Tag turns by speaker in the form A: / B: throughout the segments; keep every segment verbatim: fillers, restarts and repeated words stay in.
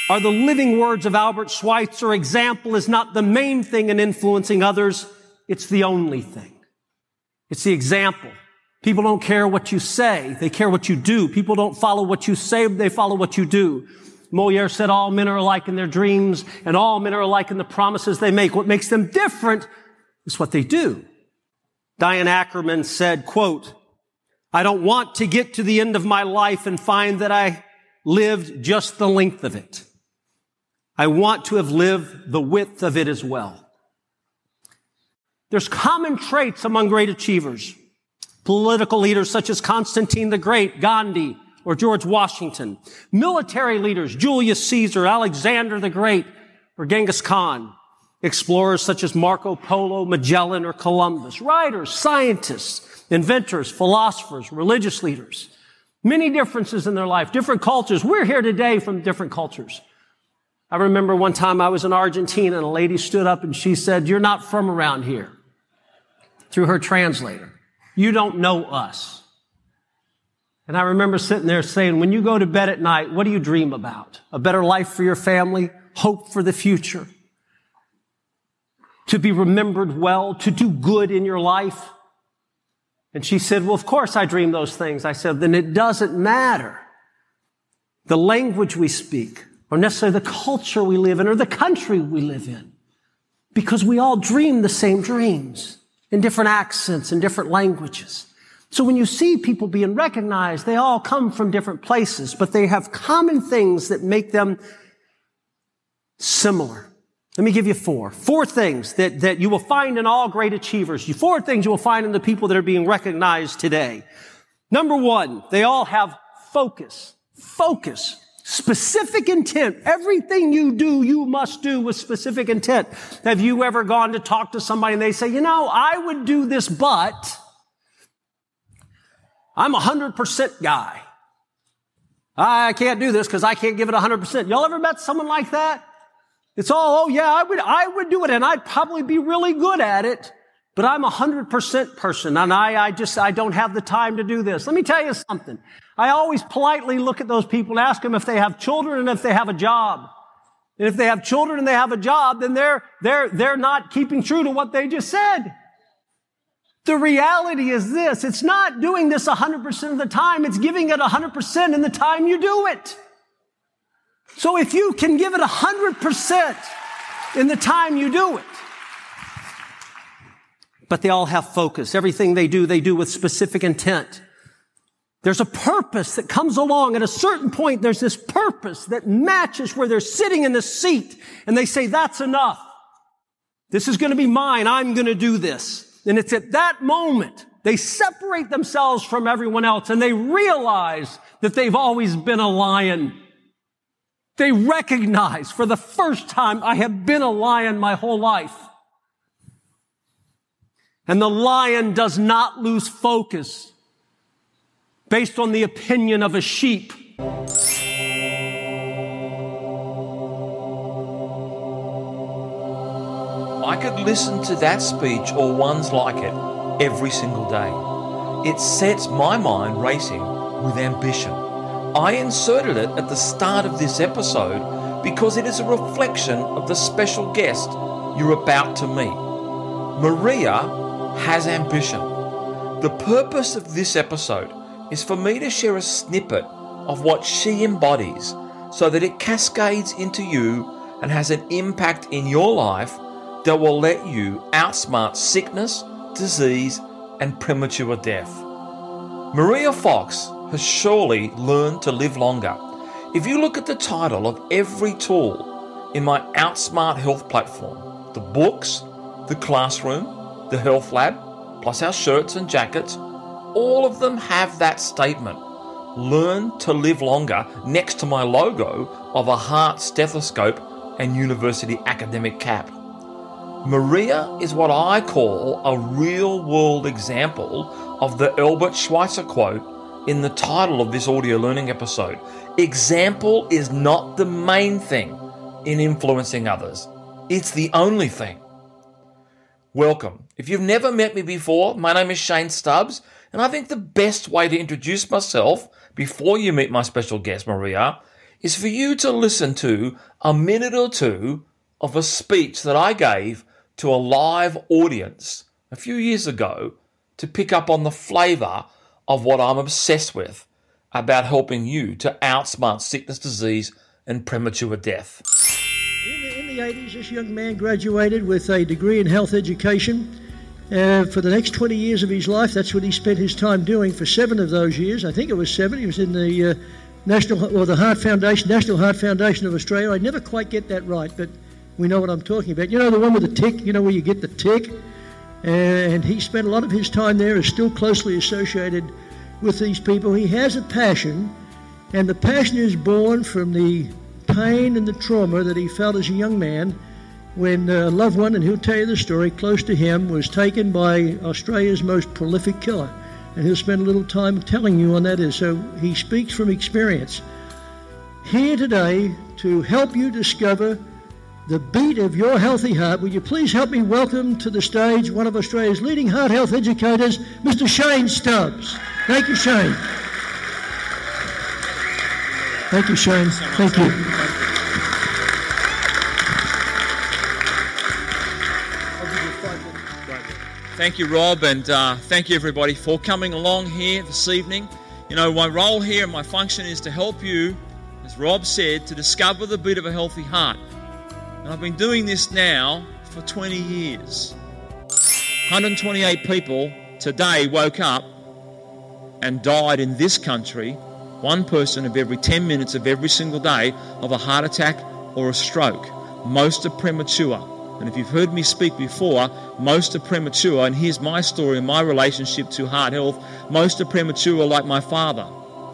A: are the living words of Albert Schweitzer. Example is not the main thing in influencing others. It's the only thing. It's the example. People don't care what you say. They care what you do. People don't follow what you say. They follow what you do. Molière said all men are alike in their dreams and all men are alike in the promises they make. What makes them different is what they do. Diane Ackerman said, quote, I don't want to get to the end of my life and find that I lived just the length of it. I want to have lived the width of it as well. There's common traits among great achievers. Political leaders such as Constantine the Great, Gandhi, or George Washington. Military leaders, Julius Caesar, Alexander the Great, or Genghis Khan. Explorers such as Marco Polo, Magellan, or Columbus. Writers, scientists, inventors, philosophers, religious leaders. Many differences in their life, different cultures. We're here today from different cultures. I remember one time I was in Argentina and a lady stood up and she said, you're not from around here. Through her translator. You don't know us. And I remember sitting there saying, when you go to bed at night, what do you dream about? A better life for your family? Hope for the future? To be remembered well? To do good in your life? And she said, well, of course I dream those things. I said, then it doesn't matter the language we speak, or necessarily the culture we live in, or the country we live in. Because we all dream the same dreams in different accents and different languages. So when you see people being recognized, they all come from different places, but they have common things that make them similar. Let me give you four. Four things that, that you will find in all great achievers. Four things you will find in the people that are being recognized today. Number one, they all have focus. Focus. Specific intent. Everything you do, you must do with specific intent. Have you ever gone to talk to somebody and they say, you know, I would do this, but I'm a hundred percent guy. I can't do this because I can't give it a hundred percent. Y'all ever met someone like that? It's all, oh yeah, I would, I would do it and I'd probably be really good at it, but I'm a hundred percent person and I, I just, I don't have the time to do this. Let me tell you something. I always politely look at those people and ask them if they have children and if they have a job. And if they have children and they have a job, then they're, they're, they're not keeping true to what they just said. The reality is this, it's not doing this one hundred percent of the time, it's giving it one hundred percent in the time you do it. So if you can give it one hundred percent in the time you do it. But they all have focus. Everything they do, they do with specific intent. There's a purpose that comes along. At a certain point, there's this purpose that matches where they're sitting in the seat and they say, that's enough. This is going to be mine. I'm going to do this. And it's at that moment they separate themselves from everyone else and they realize that they've always been a lion. They recognize for the first time, I have been a lion my whole life. And the lion does not lose focus based on the opinion of a sheep.
B: I could listen to that speech or ones like it every single day. It sets my mind racing with ambition. I inserted it at the start of this episode because it is a reflection of the special guest you're about to meet. Maria has ambition. The purpose of this episode is for me to share a snippet of what she embodies so that it cascades into you and has an impact in your life that will let you outsmart sickness, disease, and premature death. Maria Fox has surely learned to live longer. If you look at the title of every tool in my Outsmart Health platform, the books, the classroom, the health lab, plus our shirts and jackets, all of them have that statement, learn to live longer, next to my logo of a heart stethoscope and university academic cap. Maria is what I call a real-world example of the Albert Schweitzer quote in the title of this audio learning episode. Example is not the main thing in influencing others. It's the only thing. Welcome. If you've never met me before, my name is Shane Stubbs, and I think the best way to introduce myself before you meet my special guest, Maria, is for you to listen to a minute or two of a speech that I gave to a live audience a few years ago to pick up on the flavour of what I'm obsessed with about helping you to outsmart sickness, disease and premature death.
C: In the, in the eighties, this young man graduated with a degree in health education. Uh, for the next twenty years of his life, that's what he spent his time doing for seven of those years. I think it was seven. He was in the uh, National, or the Heart Foundation, National Heart Foundation of Australia. I never quite get that right, but we know what I'm talking about. You know, the one with the tick, you know, where you get the tick? And he spent a lot of his time there, is still closely associated with these people. He has a passion, and the passion is born from the pain and the trauma that he felt as a young man when a loved one, and he'll tell you the story, close to him, was taken by Australia's most prolific killer. And he'll spend a little time telling you on that is. So he speaks from experience. Here today to help you discover the beat of your healthy heart, will you please help me welcome to the stage one of Australia's leading heart health educators, Mister Shane Stubbs. Thank you, Shane. Thank you, Shane. Thank you.
D: Thank you, Rob, and uh, thank you, everybody, for coming along here this evening. You know, my role here and my function is to help you, as Rob said, to discover the beat of a healthy heart. And I've been doing this now for twenty years. one hundred twenty-eight people today woke up and died in this country, one person of every ten minutes of every single day, of a heart attack or a stroke. Most are premature. And if you've heard me speak before, most are premature. And here's my story and my relationship to heart health. Most are premature like my father.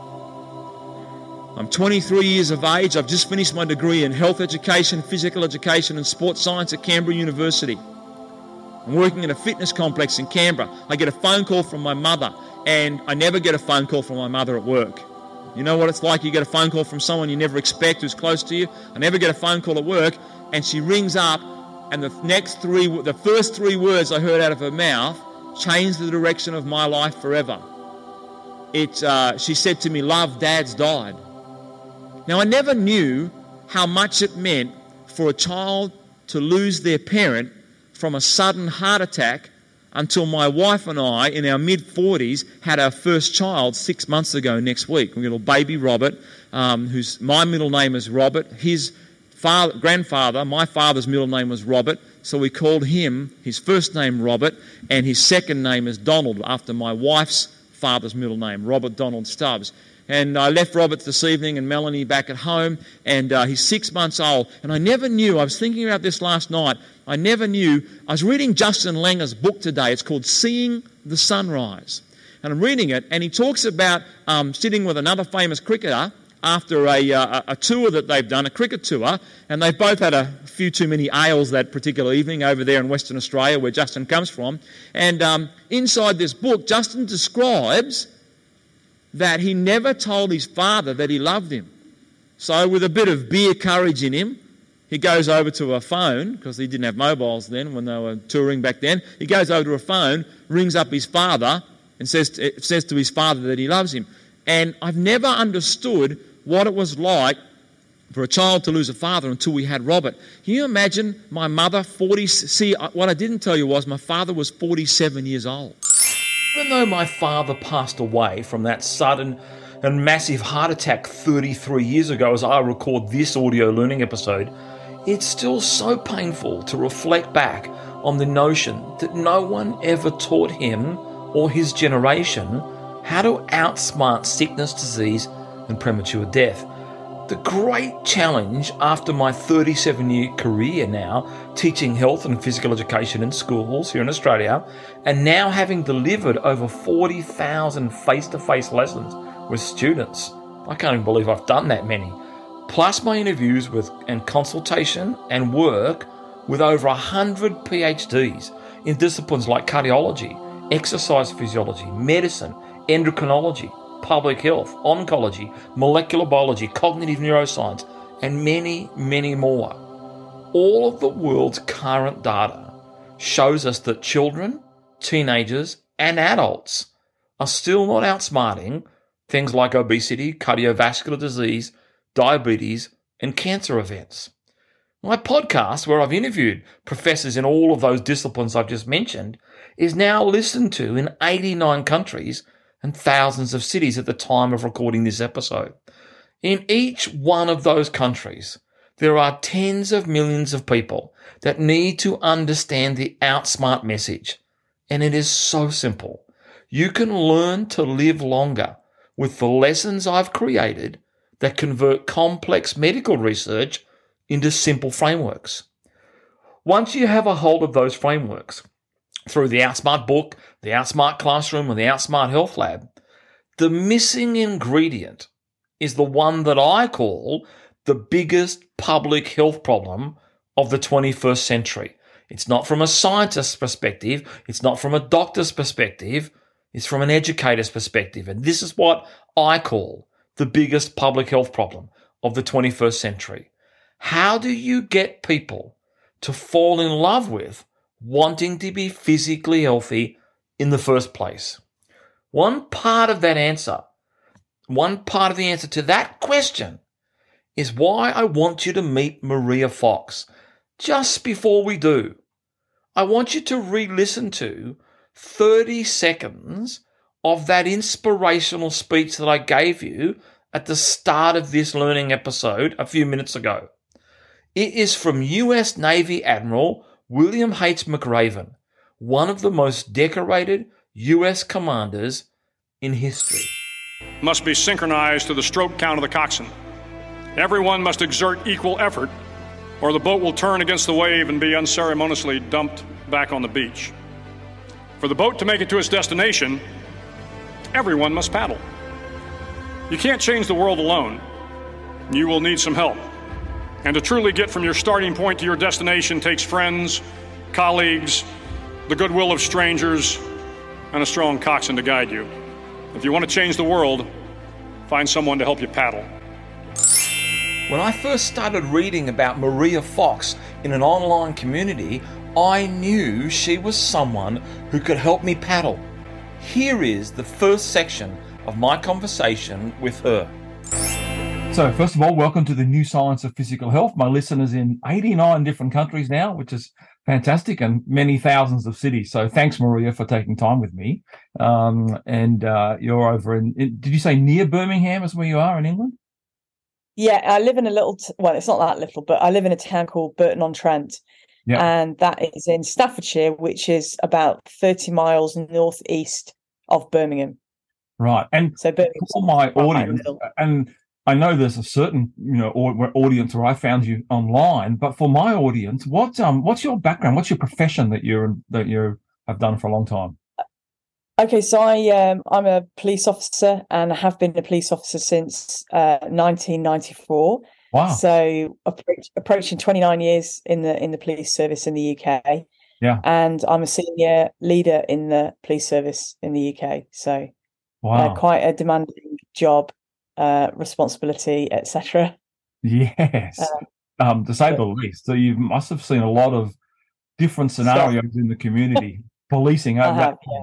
D: I'm twenty-three years of age. I've just finished my degree in health education, physical education and sports science at Canberra University. I'm working in a fitness complex in Canberra. I get a phone call from my mother, and I never get a phone call from my mother at work. You know what it's like? You get a phone call from someone you never expect who's close to you. I never get a phone call at work, and she rings up, and the next three, the first three words I heard out of her mouth changed the direction of my life forever. It, uh, she said to me, "Love, Dad's died." Now, I never knew how much it meant for a child to lose their parent from a sudden heart attack until my wife and I, in our mid-forties, had our first child six months ago next week. We got a little baby, Robert, um, whose my middle name is Robert. His father, grandfather, my father's middle name was Robert, so we called him, his first name Robert, and his second name is Donald, after my wife's father's middle name, Robert Donald Stubbs. And I left Robert this evening and Melanie back at home, and uh, he's six months old. And I never knew, I was thinking about this last night, I never knew, I was reading Justin Langer's book today. It's called Seeing the Sunrise. And I'm reading it, and he talks about um, sitting with another famous cricketer after a, uh, a tour that they've done, a cricket tour, and they've both had a few too many ales that particular evening over there in Western Australia, where Justin comes from. And um, inside this book, Justin describes that he never told his father that he loved him. So with a bit of beer courage in him, he goes over to a phone, because he didn't have mobiles then when they were touring back then. He goes over to a phone, rings up his father, and says to, says to his father that he loves him. And I've never understood what it was like for a child to lose a father until we had Robert. Can you imagine my mother, forty... See, what I didn't tell you was my father was forty-seven years old.
B: Even though my father passed away from that sudden and massive heart attack thirty-three years ago as I record this audio learning episode, it's still so painful to reflect back on the notion that no one ever taught him or his generation how to outsmart sickness, disease, and premature death. The great challenge after my thirty-seven-year career now, teaching health and physical education in schools here in Australia, and now having delivered over forty thousand face-to-face lessons with students. I can't even believe I've done that many. Plus my interviews with and consultation and work with over one hundred PhDs in disciplines like cardiology, exercise physiology, medicine, endocrinology, public health, oncology, molecular biology, cognitive neuroscience, and many, many more. All of the world's current data shows us that children, teenagers, and adults are still not outsmarting things like obesity, cardiovascular disease, diabetes, and cancer events. My podcast, where I've interviewed professors in all of those disciplines I've just mentioned, is now listened to in eighty-nine countries and thousands of cities at the time of recording this episode. In each one of those countries, there are tens of millions of people that need to understand the Outsmart message. And it is so simple. You can learn to live longer with the lessons I've created that convert complex medical research into simple frameworks. Once you have a hold of those frameworks, through the Outsmart book, the Outsmart Classroom, or the Outsmart Health Lab, the missing ingredient is the one that I call the biggest public health problem of the twenty-first century. It's not from a scientist's perspective. It's not from a doctor's perspective. It's from an educator's perspective. And this is what I call the biggest public health problem of the twenty-first century. How do you get people to fall in love with wanting to be physically healthy in the first place? One part of that answer, one part of the answer to that question is why I want you to meet Maria Fox. Just before we do, I want you to re-listen to thirty seconds of that inspirational speech that I gave you at the start of this learning episode a few minutes ago. It is from U S Navy Admiral William H. McRaven, one of the most decorated U S commanders in history.
E: Must be synchronized to the stroke count of the coxswain. Everyone must exert equal effort, or the boat will turn against the wave and be unceremoniously dumped back on the beach. For the boat to make it to its destination, everyone must paddle. You can't change the world alone. You will need some help. And to truly get from your starting point to your destination takes friends, colleagues, the goodwill of strangers, and a strong coxswain to guide you. If you want to change the world, find someone to help you paddle.
B: When I first started reading about Maria Fox in an online community, I knew she was someone who could help me paddle. Here is the first section of my conversation with her.
F: So first of all, welcome to the New Science of Physical Health. My listeners in eighty-nine different countries now, which is fantastic, and many thousands of cities. So thanks, Maria, for taking time with me. Um, and uh, you're over in, in, did you say near Birmingham is where you are in England?
G: Yeah, I live in a little, t- well, it's not that little, but I live in a town called Burton-on-Trent. Yeah. And that is in Staffordshire, which is about thirty miles northeast of Birmingham.
F: Right. And so for my audience, and I know there's a certain, you know, audience where I found you online, but for my audience, what um, what's your background? What's your profession that you're that you have done for a long time?
G: Okay, so I um, I'm a police officer and I have been a police officer since uh, nineteen ninety-four.
F: Wow!
G: So approach, approaching twenty-nine years in the in the police service in the U K.
F: Yeah,
G: and I'm a senior leader in the police service in the U K. So,
F: wow,
G: uh, quite a demanding job. Uh, responsibility, et cetera.
F: Yes, uh, um, to say but, the least. So you must have seen a lot of different scenarios so, in the community, policing.
G: I have, yeah.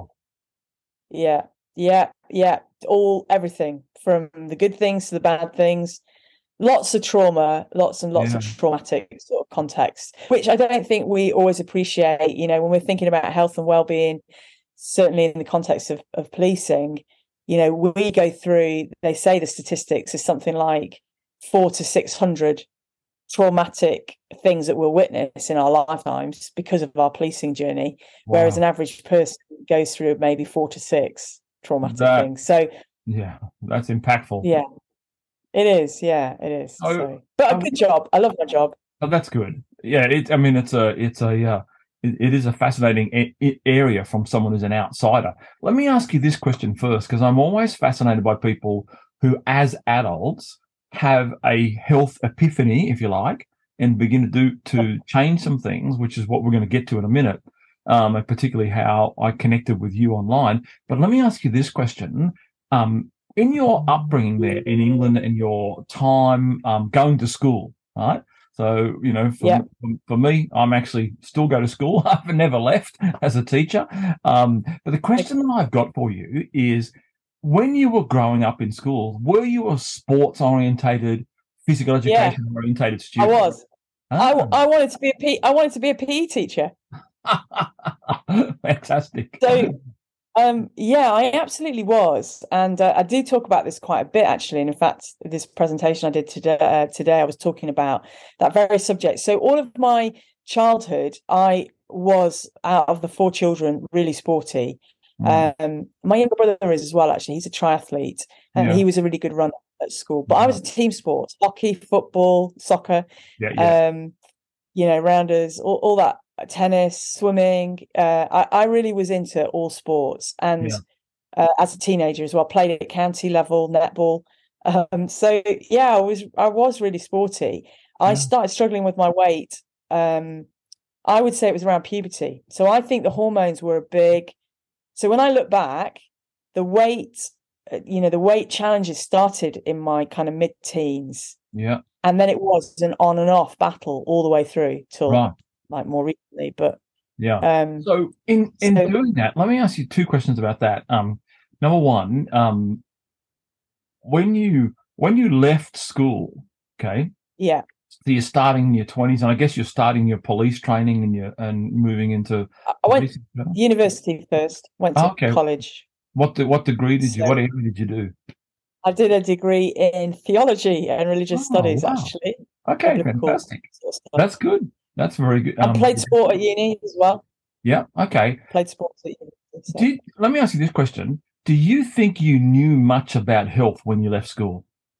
G: yeah, yeah, yeah. All everything from the good things to the bad things. Lots of trauma, lots and lots yeah. of traumatic sort of context, which I don't think we always appreciate. You know, when we're thinking about health and well-being, certainly in the context of, of policing. You know, we go through, they say the statistics is something like four to six hundred traumatic things that we'll witness in our lifetimes because of our policing journey, wow. whereas an average person goes through maybe four to six traumatic that, things. So,
F: yeah, that's impactful.
G: Yeah, it is. Yeah, it is. Oh, so, but a good job. I love my job.
F: Oh, that's good. Yeah, it, I mean, it's a, it's a, uh, it is a fascinating a- area from someone who's an outsider. Let me ask you this question first, because I'm always fascinated by people who, as adults, have a health epiphany, if you like, and begin to do to change some things, which is what we're going to get to in a minute, um, and particularly how I connected with you online. But let me ask you this question. Um, in your upbringing there in England and your time um, going to school, right? So, you know, for,
G: yeah.
F: for me, I'm actually still go to school. I've never left as a teacher. Um, but the question that I've got for you is, when you were growing up in school, were you a sports-orientated, physical education
G: yeah,
F: orientated
G: I
F: student.
G: was.
F: Ah.
G: I, I wanted to be a P, I wanted to be a P E teacher.
F: Fantastic.
G: So, um, yeah, I absolutely was, and uh, I do talk about this quite a bit, actually. And in fact, this presentation I did today, uh, today, I was talking about that very subject. So, all of my childhood, I was, out of the four children, really sporty. Mm. Um, my younger brother is as well. Actually, he's a triathlete, and yeah. he was a really good runner at school. But yeah. I was a team sport: hockey, football, soccer.
F: Yeah, yeah.
G: Um, you know, rounders, all, all that. Tennis, swimming. Uh, I, I really was into all sports, and yeah. uh, as a teenager as well, played at county level netball. Um, so yeah, I was I was really sporty. I yeah. started struggling with my weight. Um, I would say it was around puberty. So I think the hormones were a big. So when I look back, the weight, you know, the weight challenges started in my kind of mid-teens.
F: Yeah,
G: and then it was an on and off battle all the way through till.
F: Right.
G: Like more recently, but
F: yeah.
G: Um,
F: so in in
G: so,
F: doing that, let me ask you two questions about that. Um, number one, um, when you when you left school, okay,
G: yeah,
F: so you're starting in your twenties, and I guess you're starting your police training and you and moving into.
G: I went to university first. Went to oh, okay. college.
F: What the, what degree did you?
G: So,
F: what area did you do?
G: I did a degree in theology and religious oh, studies. Wow. Actually,
F: okay, fantastic. Sort of That's good. That's very good.
G: Um, I played sport at uni as well.
F: Yeah. Okay.
G: Played sports at uni. So.
F: Did, let me ask you this question. Do you think you knew much about health when you left school?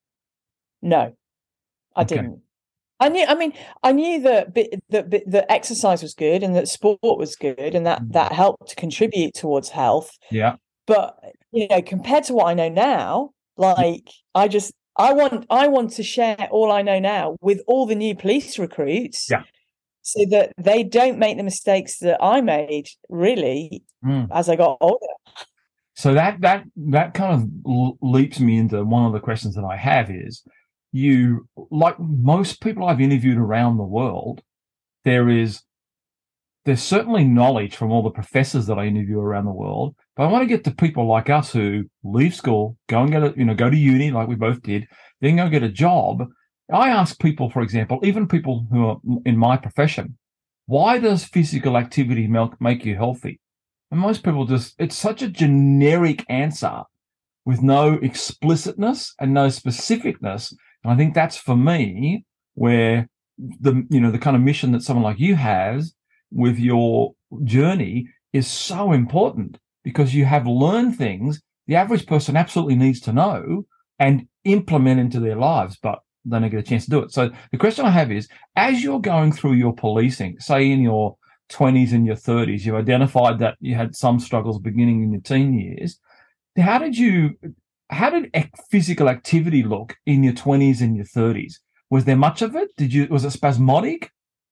G: No, I okay. didn't. I knew, I mean, I knew that that that exercise was good and that sport was good and that, that helped to contribute towards health.
F: Yeah.
G: But, you know, compared to what I know now, like I just, I want, I want to share all I know now with all the new police recruits.
F: Yeah.
G: So that they don't make the mistakes that I made, really, mm. as I got older.
F: So that that that kind of leaps me into one of the questions that I have is, you, like most people I've interviewed around the world, there is, there's certainly knowledge from all the professors that I interview around the world, but I want to get to people like us who leave school, go and get a, you know, go to uni like we both did, then go get a job. I ask people, for example, even people who are in my profession, why does physical activity make you healthy? And most people just, it's such a generic answer with no explicitness and no specificness. And I think that's, for me, where the, you know, the kind of mission that someone like you has with your journey is so important, because you have learned things the average person absolutely needs to know and implement into their lives, but they don't get a chance to do it. So the question I have is, as you're going through your policing, say in your twenties and your thirties, you identified that you had some struggles beginning in your teen years. How did you, how did physical activity look in your twenties and your thirties? Was there much of it? Did you, was it spasmodic?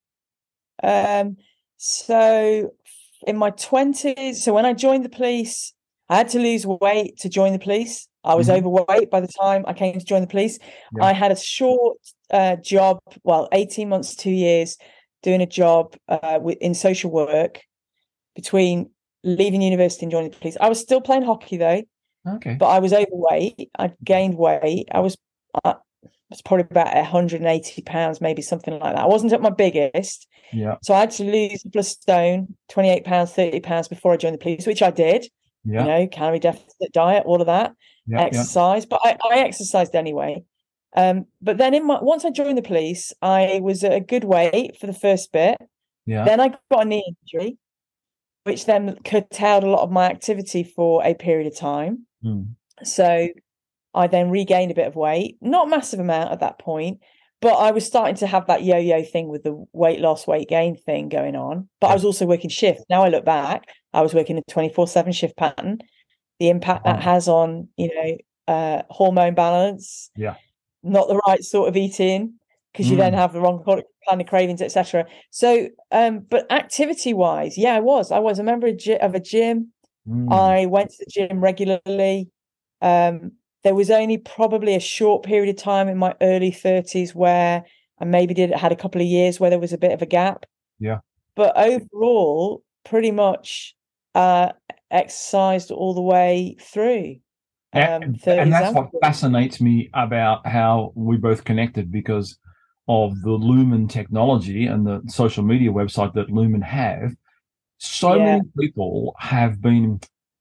G: Um, so in my twenties, so when I joined the police, I had to lose weight to join the police. I was mm-hmm. overweight by the time I came to join the police. Yeah. I had a short uh, job, well, eighteen months, two years, doing a job uh, in social work between leaving university and joining the police. I was still playing hockey though.
F: Okay.
G: But I was overweight. I gained weight. I was, I was probably about one hundred eighty pounds, maybe something like that. I wasn't at my biggest.
F: Yeah.
G: So I had to lose a couple of stone, twenty-eight pounds, thirty pounds before I joined the police, which I did.
F: Yeah.
G: You know, calorie deficit diet, all of that. Yeah, exercise, yeah. but I, I exercised anyway. Um, but then in my, once I joined the police, I was at a good weight for the first bit.
F: Yeah.
G: Then I got a knee injury, which then curtailed a lot of my activity for a period of time.
F: Mm.
G: So I then regained a bit of weight, not a massive amount at that point, but I was starting to have that yo-yo thing with the weight loss, weight gain thing going on. But yeah. I was also working shift. Now I look back, I was working a twenty-four seven shift pattern. The impact oh. that has on, you know, uh, hormone balance,
F: yeah,
G: not the right sort of eating, because you mm. then have the wrong kind of cravings, et cetera. So, um, but activity-wise, yeah, I was. I was a member of a gym.
F: Mm.
G: I went to the gym regularly. Um, there was only probably a short period of time in my early thirties where I maybe did had a couple of years where there was a bit of a gap.
F: Yeah,
G: but overall, pretty much. Uh, exercised all the way through. Um,
F: and, and that's what fascinates me about how we both connected, because of the Lumen technology and the social media website that Lumen have. So yeah. many people have been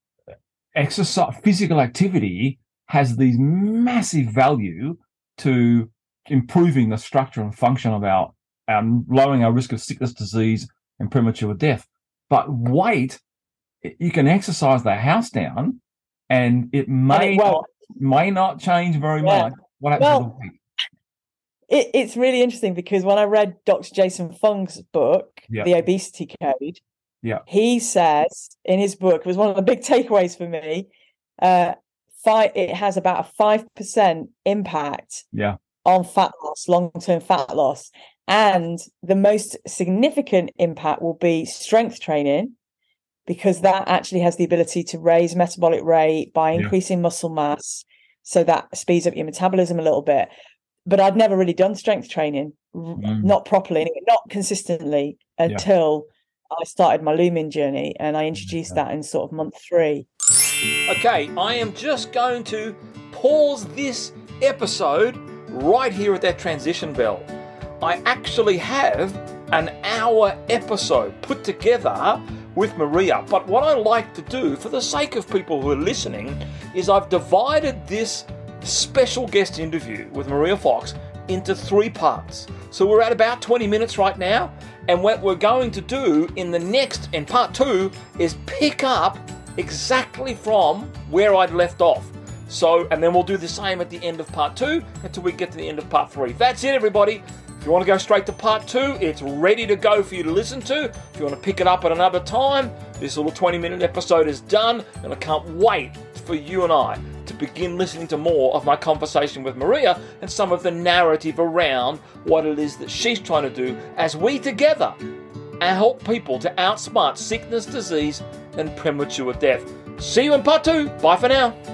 F: exercise, physical activity has these massive value to improving the structure and function of our, um, lowering our risk of sickness, disease, and premature death. But weight, you can exercise the house down, and it may
G: well,
F: not may not change very
G: yeah.
F: much. What happens
G: well,
F: to the weight?
G: It, it's really interesting because when I read Doctor Jason Fung's book,
F: yeah.
G: The Obesity Code,
F: yeah,
G: he says in his book, it was one of the big takeaways for me, uh, five, it has about a five percent impact
F: yeah.
G: on fat loss, long-term fat loss. And the most significant impact will be strength training, because that actually has the ability to raise metabolic rate by increasing yeah. muscle mass. So that speeds up your metabolism a little bit. But I'd never really done strength training, mm. not properly, not consistently, until yeah. I started my Lumen journey, and I introduced yeah. that in sort of month three.
B: Okay, I am just going to pause this episode right here at that transition bell. I actually have an hour episode put together with Maria, but what I like to do, for the sake of people who are listening, is I've divided this special guest interview with Maria Fox into three parts. So we're at about twenty minutes right now, and what we're going to do in the next, in part two, is pick up exactly from where I'd left off. So, and then we'll do the same at the end of part two until we get to the end of part three. That's it, everybody. If you want to go straight to part two, it's ready to go for you to listen to. If you want to pick it up at another time, this little twenty minute episode is done, and I can't wait for you and I to begin listening to more of my conversation with Maria and some of the narrative around what it is that she's trying to do as we together help people to outsmart sickness, disease, and premature death. See you in part two. Bye for now.